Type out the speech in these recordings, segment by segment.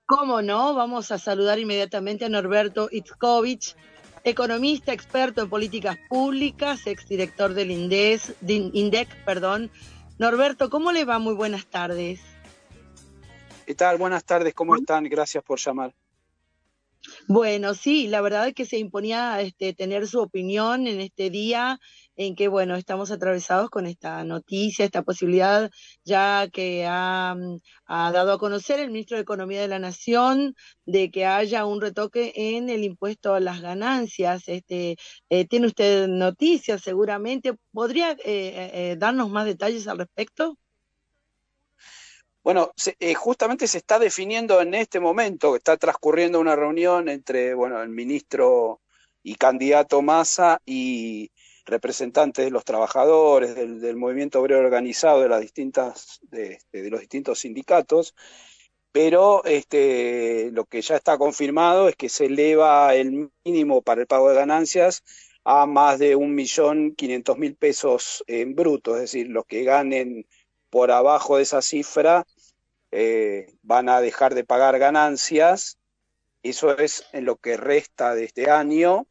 ¿Cómo no? Vamos a saludar inmediatamente a Norberto Itzkovich, economista, experto en políticas públicas, exdirector del INDEC, perdón. Norberto, ¿cómo le va? Muy buenas tardes. ¿Qué tal? Buenas tardes, ¿cómo están? Gracias por llamar. Bueno, sí, la verdad es que se imponía tener su opinión en este día en que, bueno, estamos atravesados con esta noticia, esta posibilidad ya que ha dado a conocer el ministro de Economía de la Nación de que haya un retoque en el impuesto a las ganancias. ¿Tiene usted noticias seguramente? ¿Podría darnos más detalles al respecto? Bueno, justamente se está definiendo en este momento, está transcurriendo una reunión entre, bueno, el ministro y candidato Massa y representantes de los trabajadores, del movimiento obrero organizado, de los distintos sindicatos, pero lo que ya está confirmado es que se eleva el mínimo para el pago de ganancias a más de 1.500.000 pesos en bruto, es decir, los que ganen por abajo de esa cifra van a dejar de pagar ganancias. Eso es en lo que resta de este año.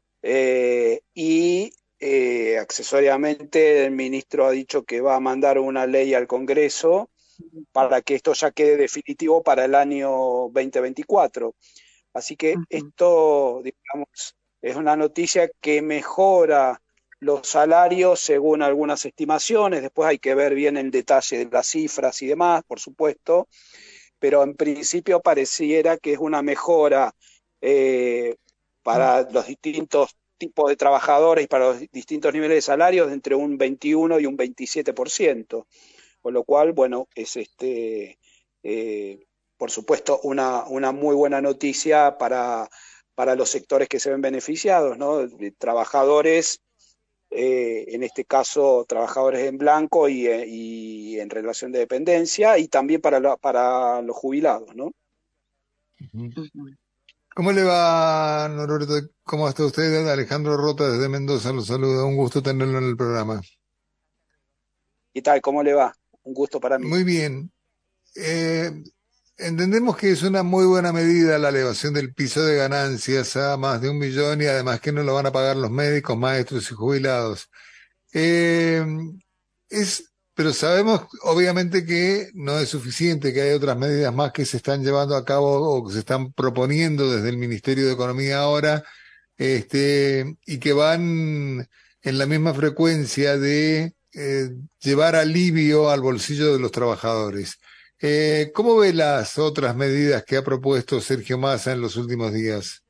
Accesoriamente el ministro ha dicho que va a mandar una ley al Congreso para que esto ya quede definitivo para el año 2024. Así que Ujú. esto, digamos, es una noticia que mejora los salarios según algunas estimaciones. Después hay que ver bien el detalle de las cifras y demás, por supuesto, pero en principio pareciera que es una mejora eh, para los distintos tipos de trabajadores y para los distintos niveles de salarios de entre un 21 y un 27%, con lo cual, bueno, es eh, por supuesto, una muy buena noticia para los sectores que se ven beneficiados, ¿no? Trabajadores, en este caso trabajadores en blanco y en relación de dependencia, y también para los jubilados, ¿no? Ujú. Ujú. ¿Cómo le va, Norberto? ¿Cómo está usted? Alejandro Rota desde Mendoza lo saluda. Un gusto tenerlo en el programa. ¿Qué tal? ¿Cómo le va? Un gusto para mí. Muy bien. Eh, Entendemos que es una muy buena medida la elevación del piso de ganancias a más de 1 millón y además que no lo van a pagar los médicos, maestros y jubilados. Eh, pero sabemos obviamente que no es suficiente, que hay otras medidas más que se están llevando a cabo o que se están proponiendo desde el Ministerio de Economía ahora, y que van en la misma frecuencia de llevar alivio al bolsillo de los trabajadores. ¿Cómo ve las otras medidas que ha propuesto Sergio Massa en los últimos días?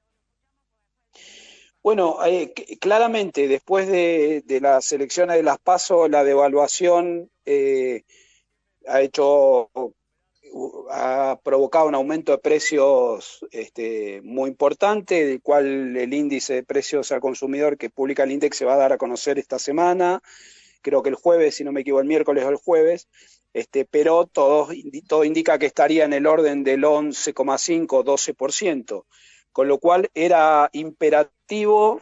Bueno, claramente después de las elecciones de las PASO, la devaluación ha hecho, ha provocado un aumento de precios muy importante, del cual el índice de precios al consumidor que publica el INDEX se va a dar a conocer esta semana, creo que el jueves, si no me equivoco, el miércoles o el jueves, pero todo indica que estaría en el orden del 11,5-12%, con lo cual era imperativo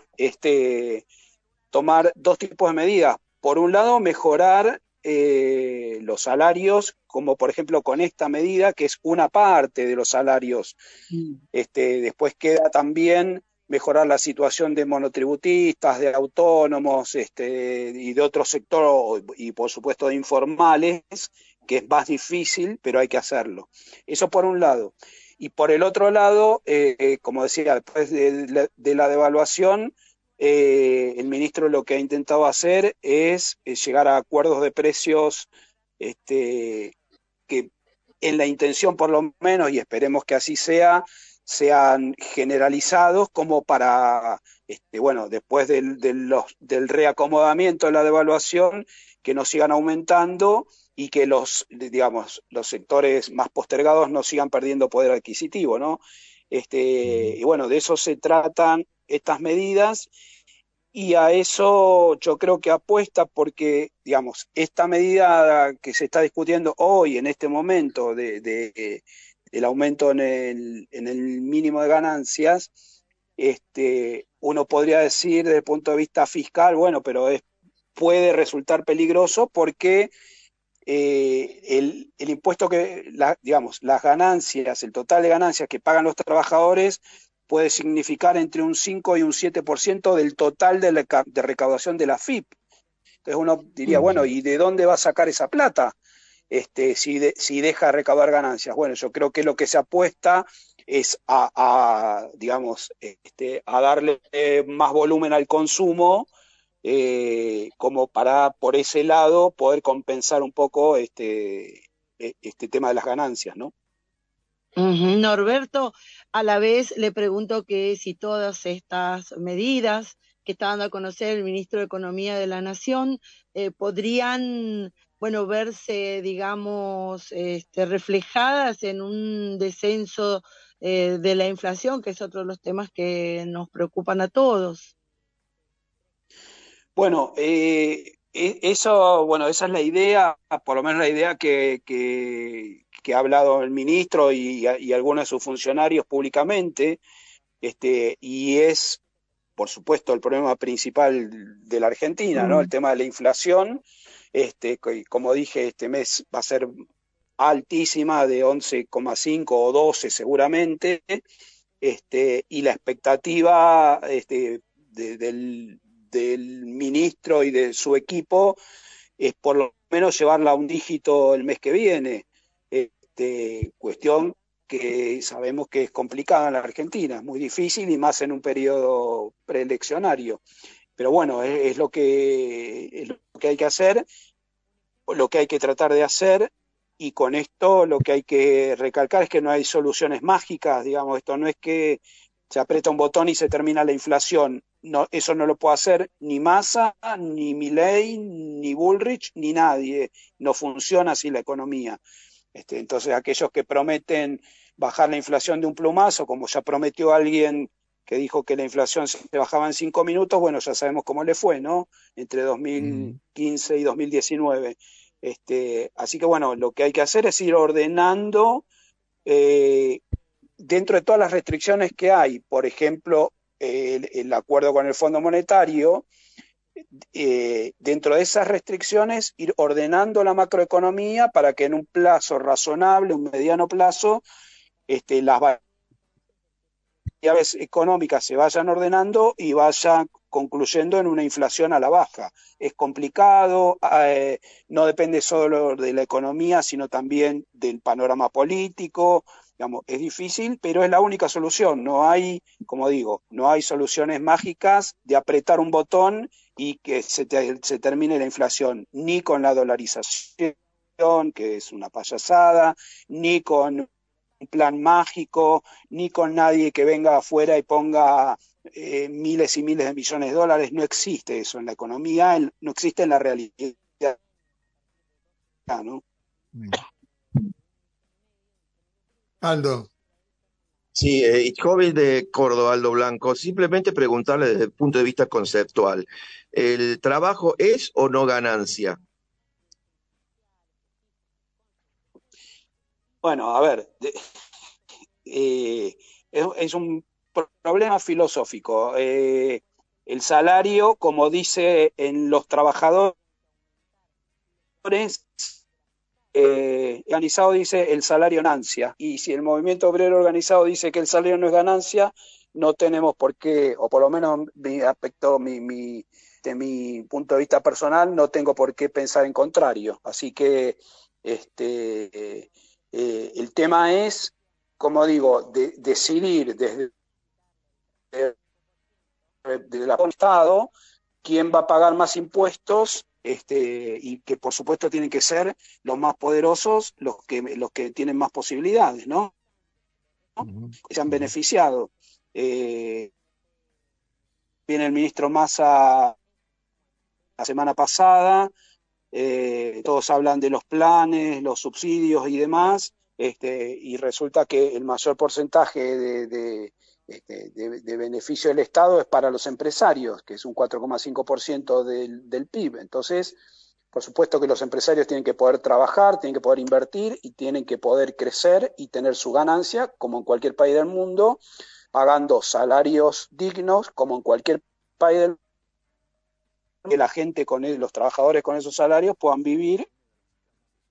tomar dos tipos de medidas. Por un lado, mejorar los salarios, como por ejemplo con esta medida, que es una parte de los salarios. Después queda también mejorar la situación de monotributistas, de autónomos y de otro sector, y por supuesto de informales, que es más difícil, pero hay que hacerlo. Eso por un lado. Y por el otro lado, como decía, después de la devaluación, el ministro lo que ha intentado hacer es llegar a acuerdos de precios que en la intención por lo menos, y esperemos que así sea, sean generalizados como para, bueno, después del reacomodamiento de la devaluación, que no sigan aumentando y que digamos, los sectores más postergados no sigan perdiendo poder adquisitivo, ¿no? Ujú. Y bueno, de eso se tratan estas medidas, y a eso yo creo que apuesta porque, digamos, esta medida que se está discutiendo hoy, en este momento, del aumento en el mínimo de ganancias, uno podría decir desde el punto de vista fiscal, bueno, pero puede resultar peligroso porque el impuesto digamos, las ganancias, el total de ganancias que pagan los trabajadores puede significar entre un 5 y un 7% del total de recaudación de la FIP. Entonces uno diría, bueno, ¿y de dónde va a sacar esa plata? Si deja de recaudar ganancias. Bueno, yo creo que lo que se apuesta es digamos, a darle más volumen al consumo, como para, por ese lado, poder compensar un poco este tema de las ganancias, ¿no? Norberto, a la vez le pregunto que si todas estas medidas que está dando a conocer el ministro de Economía de la Nación podrían, bueno, verse, digamos, reflejadas en un descenso de la inflación, que es otro de los temas que nos preocupan a todos. Bueno, bueno, esa es la idea, por lo menos la idea que ha hablado el ministro y algunos de sus funcionarios públicamente, y es, por supuesto, el problema principal de la Argentina, ¿no? El tema de la inflación, como dije, este mes va a ser altísima, de 11,5 o 12 seguramente, y la expectativa del ministro y de su equipo es por lo menos llevarla a un dígito el mes que viene. Cuestión que sabemos que es complicada en la Argentina, es muy difícil y más en un periodo preeleccionario. Pero bueno, es lo es lo que hay que hacer, lo que hay que tratar de hacer, y con esto lo que hay que recalcar es que no hay soluciones mágicas, digamos, esto no es que se aprieta un botón y se termina la inflación. No, eso no lo puede hacer ni Massa, ni Milei, ni Bullrich, ni nadie. No funciona así la economía. Entonces, aquellos que prometen bajar la inflación de un plumazo, como ya prometió alguien que dijo que la inflación se bajaba en 5 minutos, bueno, ya sabemos cómo le fue, ¿no? Entre 2015 y 2019. Así que bueno, lo que hay que hacer es ir ordenando dentro de todas las restricciones que hay. Por ejemplo, el acuerdo con el Fondo Monetario, dentro de esas restricciones, ir ordenando la macroeconomía para que en un plazo razonable, un mediano plazo, las variables económicas se vayan ordenando y vayan concluyendo en una inflación a la baja. Es complicado, no depende solo de la economía, sino también del panorama político. Digamos, es difícil, pero es la única solución. No hay, como digo, no hay soluciones mágicas de apretar un botón y que se termine la inflación, ni con la dolarización, que es una payasada, ni con un plan mágico, ni con nadie que venga afuera y ponga miles y miles de millones de dólares. No existe eso en la economía, no existe en la realidad, ¿no? Aldo. Sí, joven de Córdoba, Aldo Blanco, simplemente preguntarle desde el punto de vista conceptual, ¿el trabajo es o no ganancia? Bueno, a ver, es un problema filosófico. El salario, como dice en Los Trabajadores, organizado dice el salario ganancia, y si el movimiento obrero organizado dice que el salario no es ganancia, no tenemos por qué, o por lo menos de mi punto de vista personal, no tengo por qué pensar en contrario. Así que el tema es, como digo, decidir desde el Estado quién va a pagar más impuestos, y que por supuesto tienen que ser los más poderosos, los que tienen más posibilidades, ¿no? Que se han beneficiado. Viene el ministro Massa la semana pasada, todos hablan de los planes, los subsidios y demás, y resulta que el mayor porcentaje de beneficio del Estado es para los empresarios, que es un 4,5% del PIB. Entonces, por supuesto que los empresarios tienen que poder trabajar, tienen que poder invertir y tienen que poder crecer y tener su ganancia, como en cualquier país del mundo, pagando salarios dignos, como en cualquier país del mundo, que la gente, los trabajadores con esos salarios puedan vivir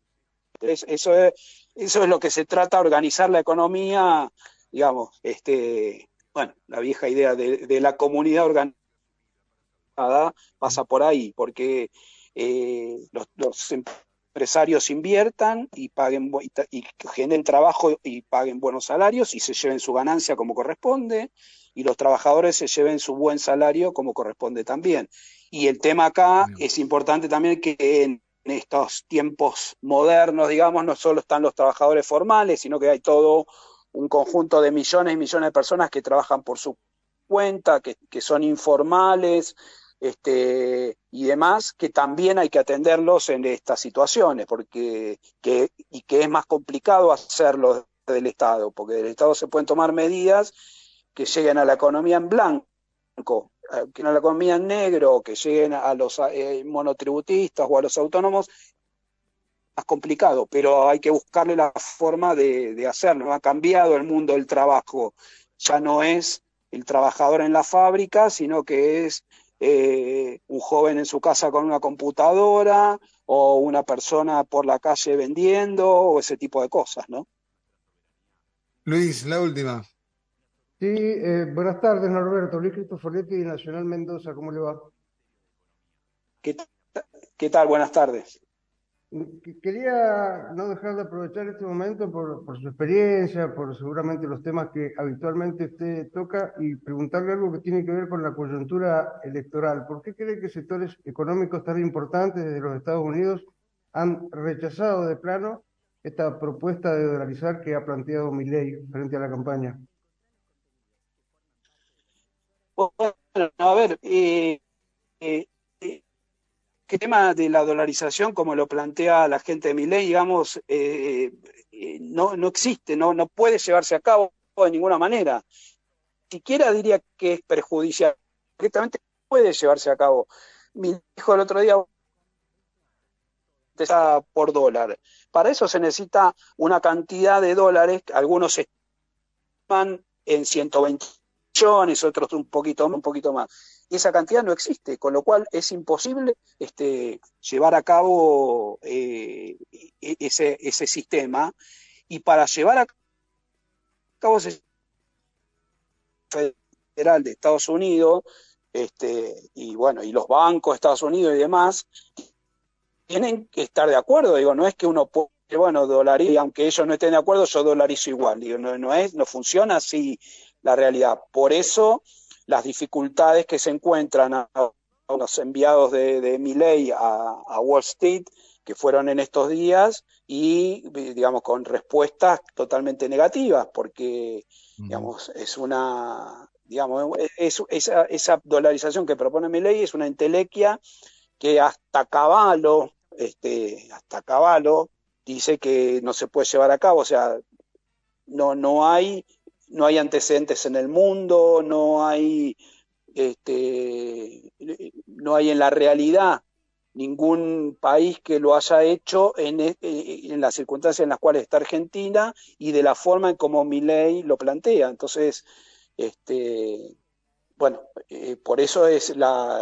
Eso es lo que se trata, organizar la economía, digamos, bueno, la vieja idea de la comunidad organizada pasa por ahí, porque los empresarios inviertan y paguen y generen trabajo y paguen buenos salarios y se lleven su ganancia como corresponde, y los trabajadores se lleven su buen salario como corresponde también. Y el tema acá es importante también que en estos tiempos modernos, digamos, no solo están los trabajadores formales, sino que hay todo un conjunto de millones y millones de personas que trabajan por su cuenta, que son informales, y demás, que también hay que atenderlos en estas situaciones, que es más complicado hacerlo del Estado, porque del Estado se pueden tomar medidas que lleguen a la economía en blanco, que a la economía en negro, que lleguen a los monotributistas o a los autónomos, más complicado, pero hay que buscarle la forma de hacerlo. Ha cambiado el mundo del trabajo, ya no es el trabajador en la fábrica, sino que es un joven en su casa con una computadora o una persona por la calle vendiendo o ese tipo de cosas, ¿no? Luis, la última. Sí, buenas tardes, Norberto. Luis Cristoforetti, Nacional Mendoza, ¿cómo le va? ¿Qué, qué tal? Buenas tardes. Quería no dejar de aprovechar este momento por su experiencia, por seguramente los temas que habitualmente usted toca y preguntarle algo que tiene que ver con la coyuntura electoral. ¿Por qué cree que sectores económicos tan importantes desde los Estados Unidos han rechazado de plano esta propuesta de dolarizar que ha planteado Milei frente a la campaña? Bueno, a ver, eh, ¿qué tema de la dolarización, como lo plantea la gente de Milei, digamos, no existe, no puede llevarse a cabo de ninguna manera? Siquiera diría que es perjudicial, directamente puede llevarse a cabo. Mi dijo el otro día por dólar. Para eso se necesita una cantidad de dólares, algunos estiman en 120 millones, otros un poquito más. Y esa cantidad no existe, con lo cual es imposible llevar a cabo ese sistema. Y para llevar a cabo ese federal de Estados Unidos, y bueno, y los bancos de Estados Unidos y demás, tienen que estar de acuerdo. Digo, no es que uno puede, bueno, dolarizo, y aunque ellos no estén de acuerdo, yo dolarizo igual. Digo, no funciona así la realidad. Por eso las dificultades que se encuentran a los enviados de Milei a Wall Street, que fueron en estos días, y digamos con respuestas totalmente negativas, porque digamos, esa dolarización que propone Milei es una entelequia que hasta Caballo dice que no se puede llevar a cabo. O sea, no hay antecedentes en el mundo, no hay en la realidad ningún país que lo haya hecho en las circunstancias en las cuales está Argentina y de la forma en como Milei lo plantea. Entonces, bueno, por eso es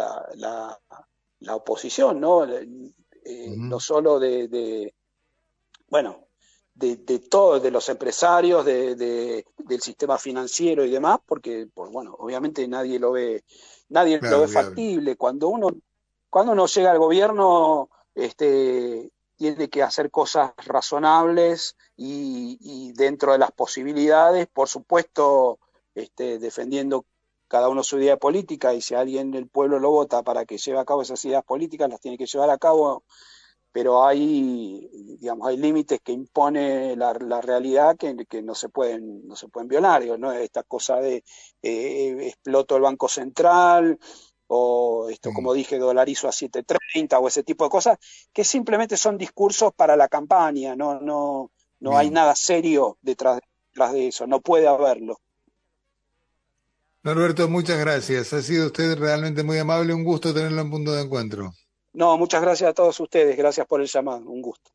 la oposición, ¿no? No solo bueno, de todos, de los empresarios, del sistema financiero y demás, porque, pues, bueno, obviamente nadie lo ve Claro, viable. factible. Cuando uno llega al gobierno, tiene que hacer cosas razonables y dentro de las posibilidades, por supuesto, defendiendo cada uno su idea política, y si alguien del pueblo lo vota para que lleve a cabo esas ideas políticas, las tiene que llevar a cabo, pero hay límites que impone la realidad que no se pueden violar. Digo, ¿no? Esta cosa de exploto el Banco Central, o esto, como dije, dolarizo a 7.30, o ese tipo de cosas, que simplemente son discursos para la campaña. No hay nada serio detrás de eso, no puede haberlo. Norberto, muchas gracias. Ha sido usted realmente muy amable. Un gusto tenerlo en Punto de Encuentro. No, muchas gracias a todos ustedes. Gracias por el llamado. Un gusto.